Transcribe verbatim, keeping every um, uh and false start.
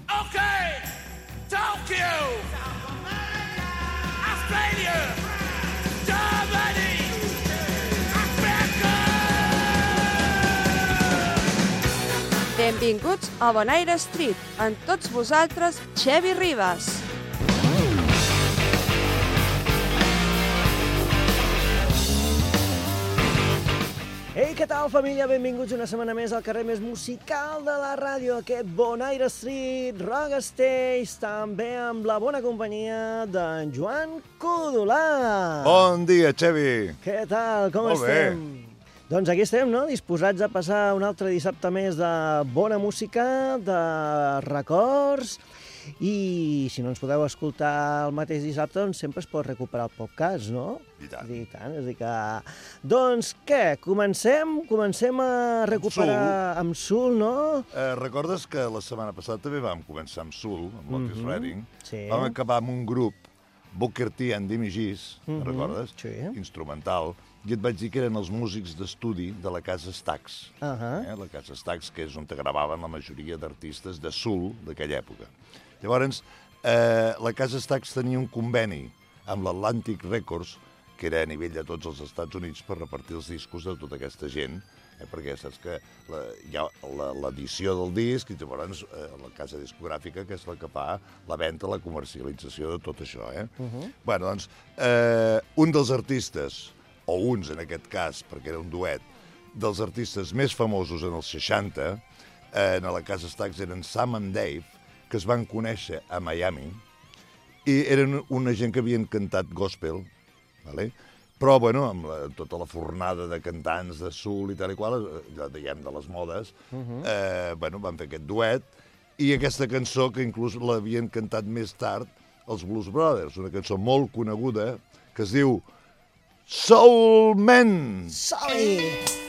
Okay, Tokyo, Australia, Germany, America! Benvinguts a Bonaire Street, amb tots vosaltres, Xevi Ribas. Ei, què tal, família? Benvinguts una setmana més al carrer més musical de la ràdio, aquest Bonaire Street, Rock Stage, també amb la bona companyia d'en Joan Codolà. Bon dia, Xevi. Què tal? Com Molt estem? Bé. Doncs aquí estem, no?, disposats a passar un altre dissabte més de bona música, de records, i si no ens podeu escoltar el mateix dissabte, doncs sempre es pot recuperar el podcast, no? I tant. I tant, és a dir que... Doncs què, comencem? Comencem a recuperar amb Soul, no? Eh, recordes que la setmana passada també vam començar amb Soul, amb Otis Mhm. Redding. Sí. Vam acabar amb un grup, Booker T and Dimmy G's, Mhm. recordes? Sí. Instrumental. I et vaig dir que eren els músics d'estudi de la Casa Stax. Ahà. eh? La Casa Stax, que és on gravaven la majoria d'artistes de Soul d'aquella època. Llavors, eh, la Casa Stax tenia un conveni amb l'Atlantic Records, que era a nivell de tots els Estats Units, per repartir els discos de tota aquesta gent, eh, perquè saps que la, hi ha l'edició del disc i llavors eh, la casa discogràfica, que és la que fa la venda, la comercialització de tot això. Eh? Uh-huh. Bueno, doncs, eh, un dels artistes, o uns en aquest cas, perquè era un duet, dels artistes més famosos en els seixanta, eh, en la Casa Stax eren Sam and Dave, que es van conèixer a Miami, i eren una gent que havien cantat gospel, vale? Però, bueno, amb la, tota la fornada de cantants de soul i tal i qual, ja diguem de les modes, uh-huh. eh, bueno, van fer aquest duet, i aquesta cançó, que inclús l'havien cantat més tard, els Blues Brothers, una cançó molt coneguda, que es diu Soul Man. Som-hi!